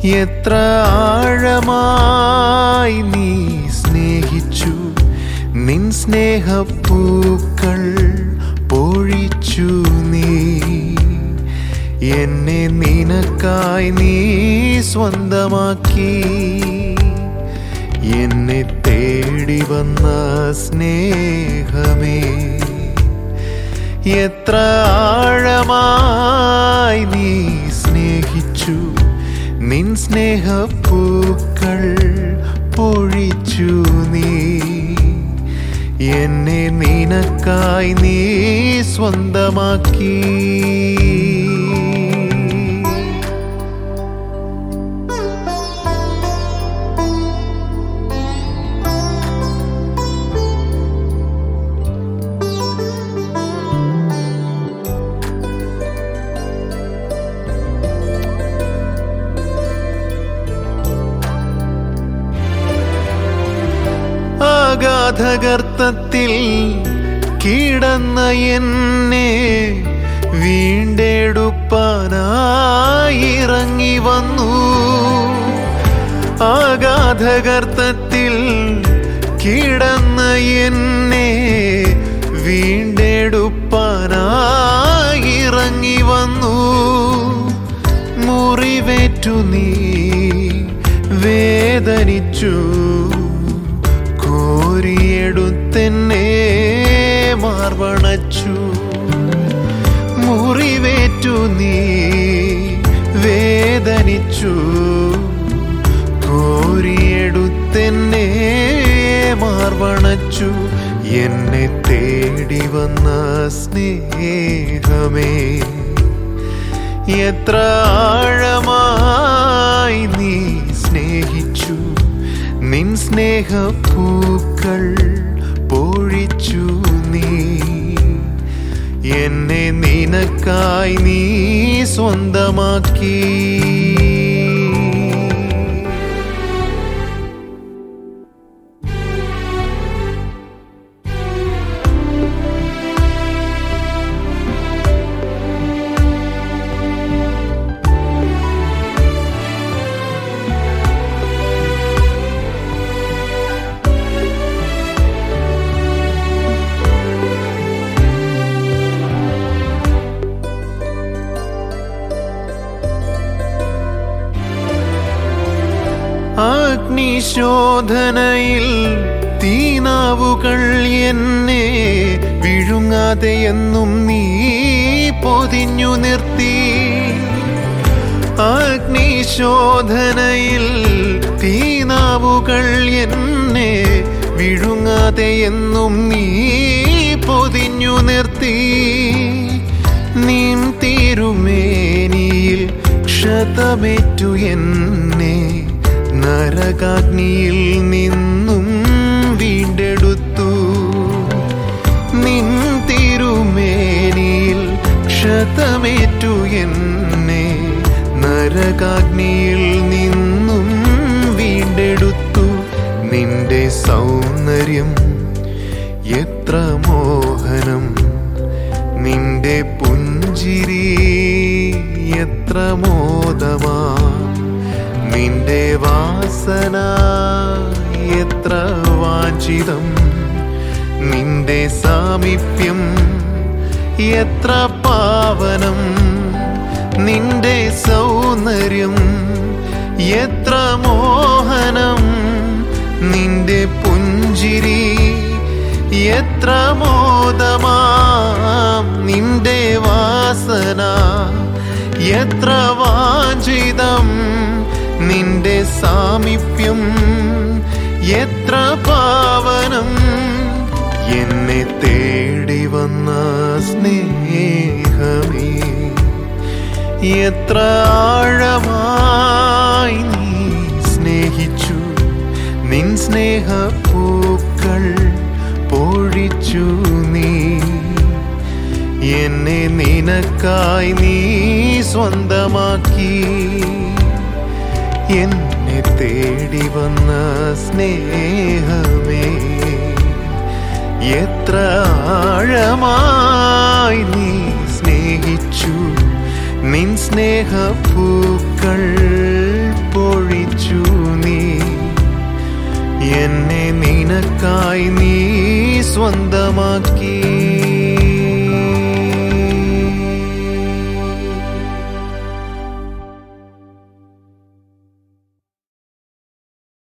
എത്ര ആഴമായി നീ സ്നേഹിച്ചു, നിൻ സ്നേഹപ്പൂക്കൾ പൊഴിച്ചു നീ. എന്നെ നിനക്കായി നീ സ്വന്തമാക്കി, എന്നെ തേടി വന്ന സ്നേഹമേ. എത്ര ആഴമായി നീ സ്നേഹിച്ചു, നിൻ സ്നേഹപ്പൂക്കൾ പൊഴിച്ചു നീ. എന്നെ നിനക്കായി നീ സ്വന്തമാക്കി. അഗാധഗർത്തത്തിൽ കിടന്ന എന്നെ വീണ്ടെടുപ്പാനായി ഇറങ്ങി വന്നു. അഗാധഗർത്തത്തിൽ കിടന്ന എന്നെ വീണ്ടെടുപ്പാനായി ഇറങ്ങി വന്നു. മുറിവേറ്റു നീ വേദനിച്ചു, കോരിയെടുത്തെന്നെ മാർവണച്ചു. മുറിവേറ്റു നീ വേദനിച്ചു, കോരിയെടുത്തെന്നെ മാർവണച്ചു. എന്നെ തേടി വന്ന സ്നേഹമേ, എത്ര ആഴമായി നീ സ്നേഹിച്ചു, നിൻ സ്നേഹപ്പൂക്കൾ പൊഴിച്ചു നീ. എന്നെ നിനക്കായി നീ സ്വന്തമാക്കി. അഗ്നിശോധനയിൽ തീനാവുകൾ എന്നെ വിഴുങ്ങാതെ എന്നും നീ പൊതിഞ്ഞു നിർത്തി. അഗ്നിശോധനയിൽ തീനാവുകൾ എന്നെ വിഴുങ്ങാതെ എന്നും നീ പൊതിഞ്ഞു നിർത്തി. നിൻ തിരുമേനിയിൽ ക്ഷതമേറ്റു എന്നെ നരകാഗ്നിയിൽ നിന്നും വീണ്ടെടുത്തു. നിൻ തിരുമേനിയിൽ ക്ഷതമേറ്റു എന്നെ നരകാഗ്നിയിൽ നിന്നും വീണ്ടെടുത്തു. നിന്റെ സൗന്ദര്യം എത്ര മോഹനം, നിന്റെ പുഞ്ചിരി എത്ര മോദമാ. നിന്റെ വാസന എത്ര വാഞ്ചിതം, നിന്റെ സാമീപ്യം എത്ര പാവനം. നിന്റെ സൗന്ദര്യം എത്ര മോഹനം, നിന്റെ പുഞ്ചിരി എത്ര മോദമാം. നിന്റെ വാസന എത്ര വാഞ്ചിതം, നിന്റെ സാമീപ്യം എത്ര പാവനം. എന്നെ തേടി വന്ന സ്നേഹമേ, എത്ര ആഴമായി നീ സ്നേഹിച്ചു, നിൻ സ്നേഹപ്പൂക്കൾ പൊഴിച്ചു നീ. എന്നെ നിനക്കായി നീ സ്വന്തമാക്കി. എന്നെ തേടി വന്ന സ്നേഹമേ, എത്ര ആഴമായി നീ സ്നേഹിച്ചു, നിൻ സ്നേഹപ്പൂക്കൾ നിനക്കായി നീ സ്വന്തമാക്കി.